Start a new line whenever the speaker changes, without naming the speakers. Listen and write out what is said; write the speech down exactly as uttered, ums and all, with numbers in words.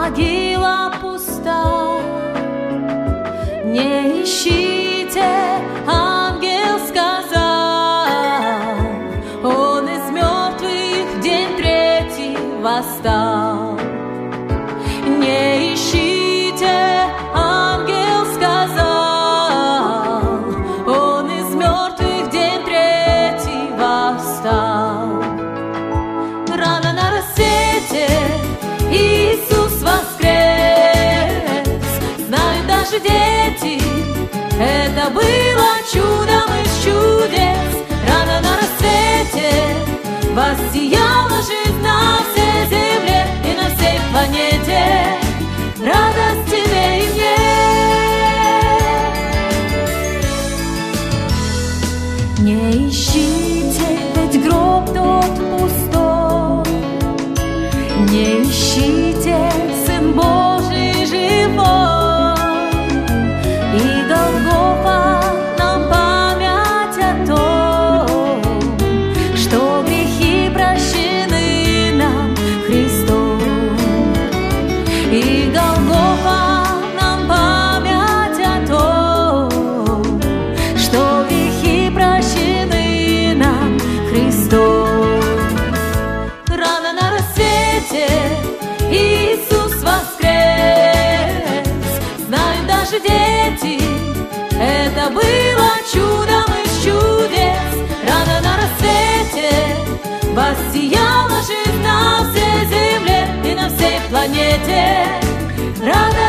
могила пуста. Не ищите, ангел сказал, он из мертвых в день третий восстал. Не ищите, ангел сказал, он из мертвых в день третий восстал. Рано на рассвете Иисус воскрес. Знают даже дети, это было чудом из чудес. Рано на рассвете воссияла жизнь на всей земле и на всей планете. Радость тебе и мне. Не ищите, ведь гроб тот пустой. Не ищите, Сын Божий живой. И Голгофа нам память о том, что грехи прощены нам Христом. И Голгофа нам память о том, что грехи прощены нам Христом. Рано на рассвете Иисус воскрес. Знают даже дети, это было чудом из чудес. Рано на рассвете воссияла жизнь на всей земле и на всей планете. Рано